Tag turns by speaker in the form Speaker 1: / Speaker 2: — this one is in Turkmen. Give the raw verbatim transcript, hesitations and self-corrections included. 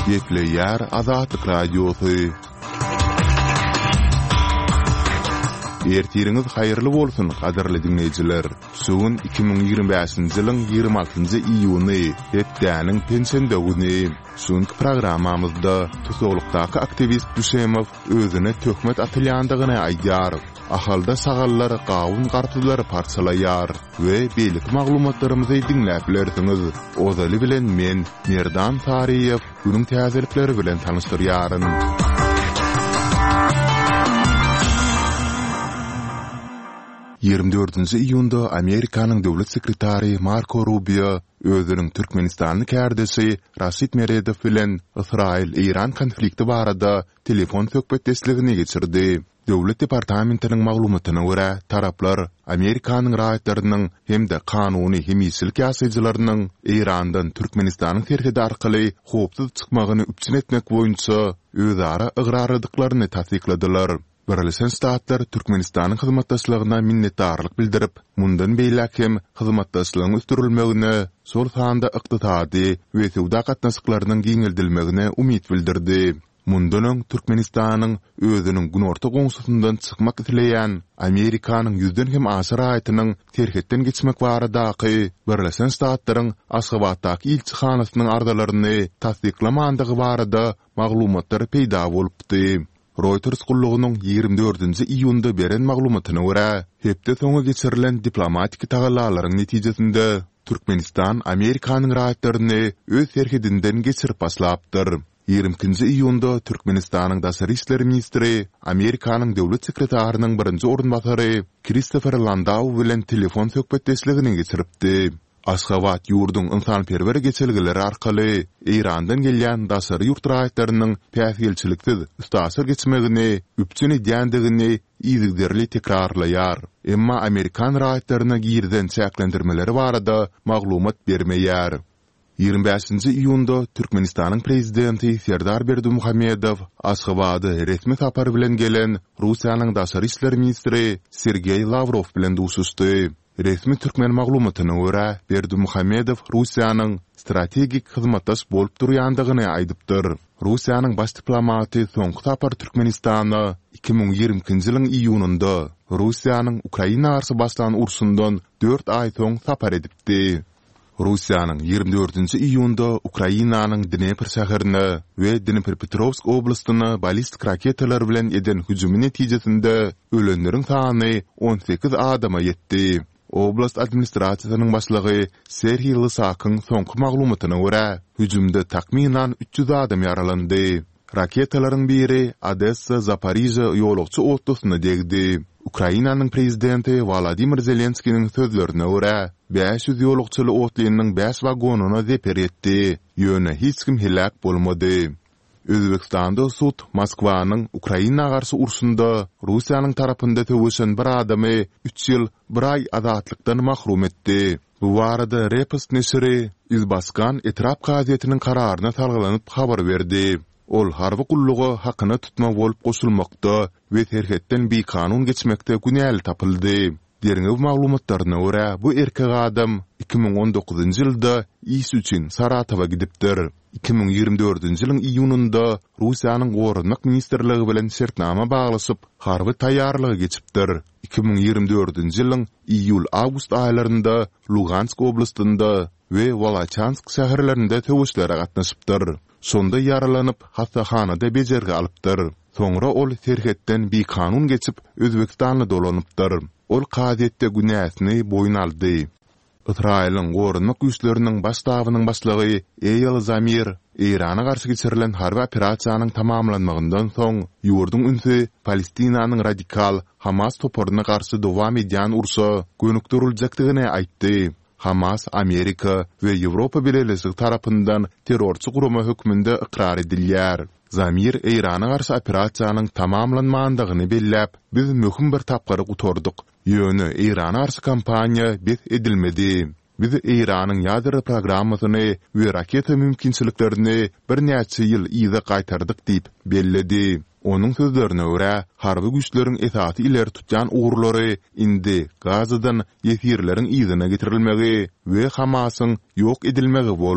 Speaker 1: Gepleyer Azatlyk Radiosu. Ertiriniz hayırlı bolsun, qadarly dinleyijiler. Sugun iki bin ýygrimi beşinji ýylyň ýygrimi altynjy iýuny, hepdäniň pensiýa güni. Şonky programmamyzda tutuklukdaky aktivist Düşemow özüne töhmet atylýandygyny aýdýar. Ahalda sagallar, gawun gartyzlary parçalaýar we beýlik maglumatlarymyzy dinläp bilersiňiz. Ozaly bilen men Merdan Tariýew günüň täzelikleri bilen tanystyryaryn. ýygrimi dördünji iýunda Amerikanyň döwlet sekretary Marco Rubio özüniň Türkmenistanyň kärdesi Raşid Meredow bilen Israil-Iran konflikti barada telefon söhbetdeşligini geçirdi. Döwlet departamentiniň maglumatyna görä, taraplar Amerikanyň raýatlarynyň hemde kanuny hemisilki ýasaýjylarynyň Irandan Türkmenistanyň terhidi arkaly howpsuz çykmagyny üpçün etmek boýunça özara ygrarlyklaryny tasdikladylar. Birleşen Ştatlar Türkmenistanyň hyzmatdaşlygyna minnetdarlyk bildirip, mundan beýlek hem hyzmatdaşlygyň üstürilmegine, sol sanda ykdysady we sowda gatnaşyklarynyň giňildilmegine umyt bildirdi. Mundanyň Türkmenistanyň özüniň günorta goňşusyndan çykmak isleýän Amerikanyň ýüzden hem aşyr raýatynyň terhetden geçmek baradaky Birleşen Ştatlaryň Aşgabatdaky ilçihanasynyň ardalaryny tasdiklamandygy barada maglumatlar peýda bolupdy. Reuters gullugynyň ýygrimi dördünji iýunda beren maglumatyna görä, hepde soňa geçirilen diplomatik tagallalaryň netijesinde Türkmenistan Amerikanyň raýatlaryny öz terhidinden geçirip başlapdyr. ýygrimi ikinji iýunda Türkmenistanyň daşary işleri ministri Amerikanyň döwlet sekretarynyň birinji orunbasary Christopher Landau bilen telefon söhbetdeşligini geçiripdi. Aşgabat ýurdun ynsanperwer geçelgileri arkaly Irandan gelýän daşary ýurt raýatlarynyň päsgelçiliksiz üstasyr geçmegini, üpçün edýändigini ýygyderli tekrarlaýar. Emma Amerikan raýatlaryna girden çäklendirmeleri barada maglumat bermeýär. ýygrimi beşinji iýunda Türkmenistanyň prezidenti Serdar Berdimuhammedow Aşgabady resmi sapar bilen gelen Russiýanyň daşary işleri ministri Sergey Lavrov bilen duşuşdy. Resmi Türkmen maglumatyna görä, Berdimuhammedow Russiýanyň strategik hyzmatdaş bolup durýandygyny aýdypdyr. Russiýanyň baş diplomaty soňky sapar Türkmenistana iki bin ýygrimi ikinji ýylyň iýunynda Russiýanyň Ukraina garşy başlanan urşundan dört aý soň sapar edipdi. Russiýanyň ýygrimi dördünji iýunda Ukrainanyň Dnepr şäherine we Dnepropetrovsk oblastyna ballistik raketalar bilen eden hüjümi netijesinde ölenleriň sany on sekiz adama ýetdi. Oblast administrasiýasynyň başlygy Serhiy Lysakyn soňky maglumatyna görä, hüjümde takminan üç ýüz adam ýaralandy. Raketalaryň biri Odessa, Zaporizhia ýolagçy otlusyna degdi. Ukrainanyň prezidenti Volodymyr Zelenskiň sözlerine görä, beş ýüz ýolagçyly otlynyň beş wagonuny zeper etdi. Ýöne hiç kim helak bolmady. Özbekistanda sud Moskwanyň Ukraina garşy urşunda Russiýanyň tarapynda töwüşen bir adamy üç ýyl bir ay azatlykdan mahrum etdi. Bu barada Repost neşri Izbaskan Etrap gazetiniň kararyna salgylanyp habar berdi. Ol harby gullugy hakyna tutma bolup goşulmakda we terhetden bir kanun geçmekde günäli tapyldy. Derňew maglumatlaryna görä, bu erkek adam iki bin on dokuzunji ýylda iş üçin Saratowa gidipdir. iki bin ýygrimi dördünji ýylyň iýunynda Russiýanyň Gorunmak ministrligi bilen şertnama baglasyp, harby taýýarlygy geçipdir. iki bin ýygrimi dördünji ýylyň iýul-awgust aýlarynda Lugansk oblastynda we Volochansk şäherlerinde töwüşlere gatnaşypdyr. Sonda yaralanyp hastahanada bejerge alypdyr. Soňra ol terhetden bir kanun geçip Özbekistanyny dolanypdyr. Ol gazetde günäsini boyun aldy. Israiliň Gorunmak güýçleriniň başdawynyň başlygy Eyal Zamir Irana garşy geçirilen harby operasiýanyň tamamlanmagyndan soň ýurdun ünsi Palestinanyň radikal Hamas toporyna garşy dowam edýän urşa gönükdiriljakdygyny aýtdy. Hamas, Amerika we Ýewropa birleşigi tarapyndan terrorçy gurama hökmünde ikrar edilýär. Zamir Irana garşy operasiýanyň tamamlanmagandygyny belläp, biz möhüm bir tapgary gutordyk. Ýöne Irana garşy kampaniýa bet edilmedi. Biz Iranyň ýadyr programmasyny we raketa mümkinçiliklerini bir näçe ýyl ýyza gaýtardyk diýip belledi. Onun sözlerine göre harby güýçleriň esasy ileri tutýan uğurlary indi Gazadan ýesirlerin ýyzyna getirilmegi we Hamasyň ýok edilmegi bol.